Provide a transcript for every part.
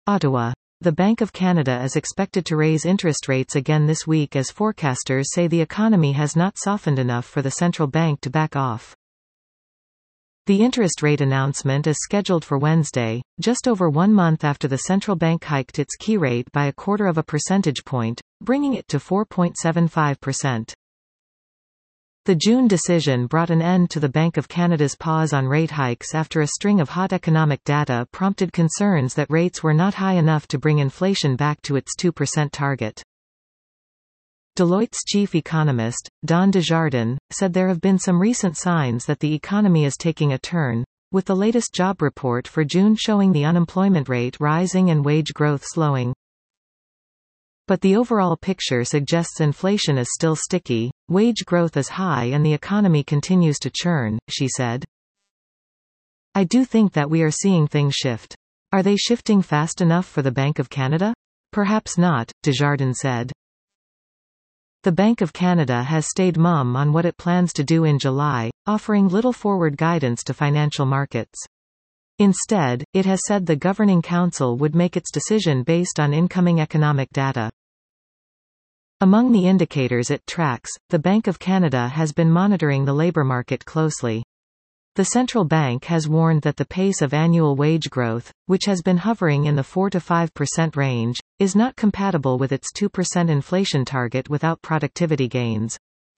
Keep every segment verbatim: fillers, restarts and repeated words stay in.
Ottawa. The Bank of Canada is expected to raise interest rates again this week as forecasters say the economy has not softened enough for the central bank to back off. The interest rate announcement is scheduled for Wednesday, just over one month after the central bank hiked its key rate by a quarter of a percentage point, bringing it to four point seven five percent. The June decision brought an end to the Bank of Canada's pause on rate hikes after a string of hot economic data prompted concerns that rates were not high enough to bring inflation back to its two percent target. Deloitte's chief economist, Don Desjardins, said there have been some recent signs that the economy is taking a turn, with the latest job report for June showing the unemployment rate rising and wage growth slowing. But the overall picture suggests inflation is still sticky, wage growth is high and the economy continues to churn, she said. I do think that we are seeing things shift. Are they shifting fast enough for the Bank of Canada? Perhaps not, Desjardins said. The Bank of Canada has stayed mum on what it plans to do in July, offering little forward guidance to financial markets. Instead, it has said the Governing Council would make its decision based on incoming economic data. Among the indicators it tracks, the Bank of Canada has been monitoring the labour market closely. The central bank has warned that the pace of annual wage growth, which has been hovering in the four to five percent range, is not compatible with its two percent inflation target without productivity gains.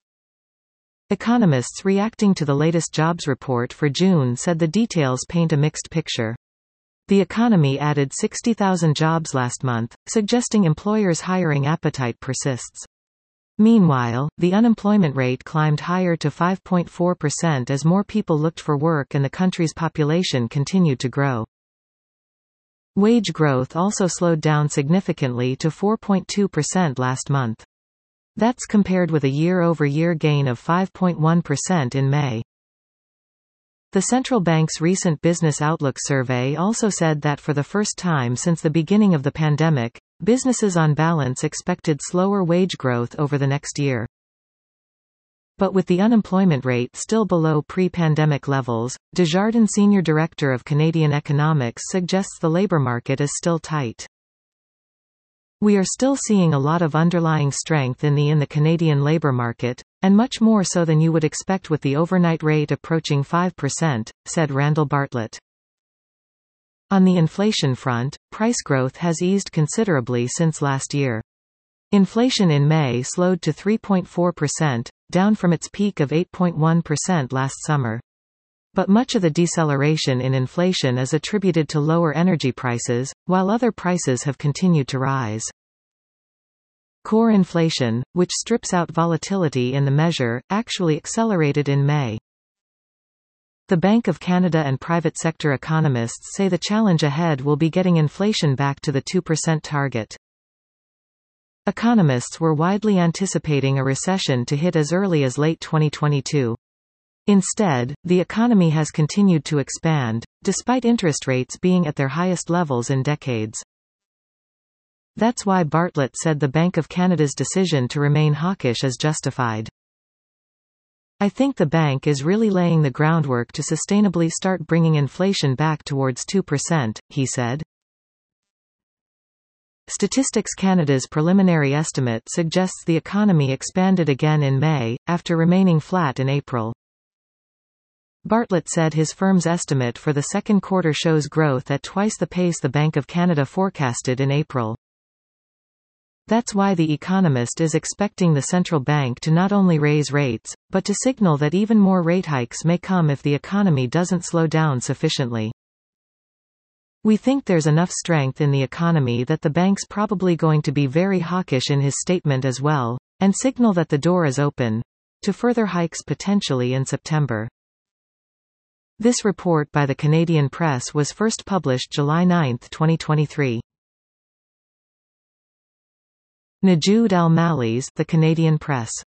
Economists reacting to the latest jobs report for June said the details paint a mixed picture. The economy added sixty thousand jobs last month, suggesting employers' hiring appetite persists. Meanwhile, the unemployment rate climbed higher to five point four percent as more people looked for work and the country's population continued to grow. Wage growth also slowed down significantly to four point two percent last month. That's compared with a year-over-year gain of five point one percent in May. The central bank's recent Business Outlook survey also said that for the first time since the beginning of the pandemic, businesses on balance expected slower wage growth over the next year. But with the unemployment rate still below pre-pandemic levels, Desjardins Senior Director of Canadian Economics suggests the labour market is still tight. We are still seeing a lot of underlying strength in the in the Canadian labour market, and much more so than you would expect with the overnight rate approaching five percent, said Randall Bartlett. On the inflation front, price growth has eased considerably since last year. Inflation in May slowed to three point four percent, down from its peak of eight point one percent last summer. But much of the deceleration in inflation is attributed to lower energy prices, while other prices have continued to rise. Core inflation, which strips out volatility in the measure, actually accelerated in May. The Bank of Canada and private sector economists say the challenge ahead will be getting inflation back to the two percent target. Economists were widely anticipating a recession to hit as early as late twenty twenty-two. Instead, the economy has continued to expand, despite interest rates being at their highest levels in decades. That's why Bartlett said the Bank of Canada's decision to remain hawkish is justified. I think the bank is really laying the groundwork to sustainably start bringing inflation back towards two percent, he said. Statistics Canada's preliminary estimate suggests the economy expanded again in May, after remaining flat in April. Bartlett said his firm's estimate for the second quarter shows growth at twice the pace the Bank of Canada forecasted in April. That's why The Economist is expecting the central bank to not only raise rates, but to signal that even more rate hikes may come if the economy doesn't slow down sufficiently. We think there's enough strength in the economy that the bank's probably going to be very hawkish in his statement as well, and signal that the door is open to further hikes potentially in September. This report by the Canadian Press was first published July ninth twenty twenty-three. Najoud Al-Malli's The Canadian Press.